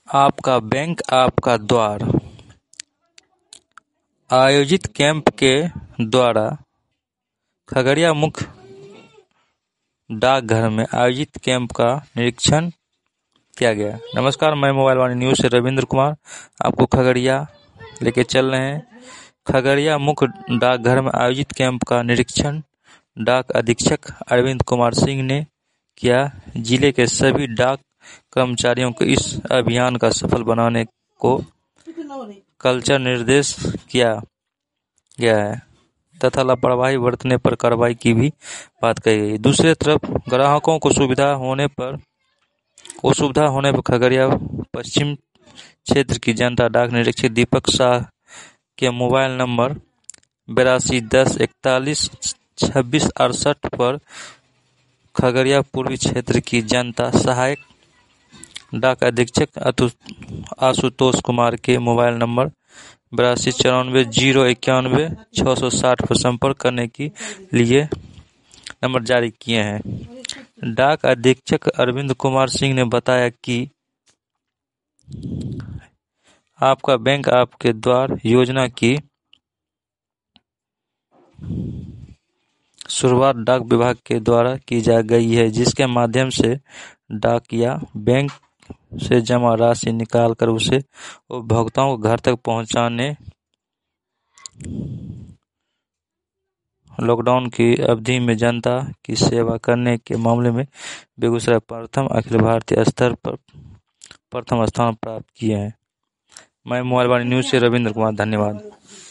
आपका बैंक आपका द्वार आयोजित कैंप के द्वारा खगड़िया मुख्य डाकघर में आयोजित कैंप का निरीक्षण किया गया। नमस्कार, मैं मोबाइल वाणी न्यूज से रविंद्र कुमार आपको खगड़िया लेके चल रहे हैं। खगड़िया मुख्य डाकघर में आयोजित कैंप का निरीक्षण डाक अधीक्षक अरविंद कुमार सिंह ने किया। जिले के सभी डाक कर्मचारियों को इस अभियान का सफल बनाने को कल्चर निर्देश किया गया है तथा लापरवाही बरतने पर कार्रवाई की भी बात कही गई। दूसरी तरफ ग्राहकों को सुविधा होने पर खगड़िया पश्चिम क्षेत्र की जनता डाक निरीक्षक दीपक शाह के मोबाइल नंबर 8210412668 पर खगड़िया पूर्वी क्षेत्र की जनता सहायक डाक अधीक्षक आशुतोष कुमार के मोबाइल नंबर 8294019660 पर संपर्क करने के लिए नंबर जारी किए हैं। डाक अधीक्षक अरविंद कुमार सिंह ने बताया कि आपका बैंक आपके द्वार योजना की शुरुआत डाक विभाग के द्वारा की जा गई है, जिसके माध्यम से डाकिया बैंक से जमा राशि निकालकर उसे उपभोक्ताओं को घर तक पहुंचाने लॉकडाउन की अवधि में जनता की सेवा करने के मामले में बेगूसराय प्रथम अखिल भारतीय स्तर पर प्रथम स्थान प्राप्त किए हैं। मैं मोबाइल वाणी न्यूज से रविंद्र कुमार, धन्यवाद।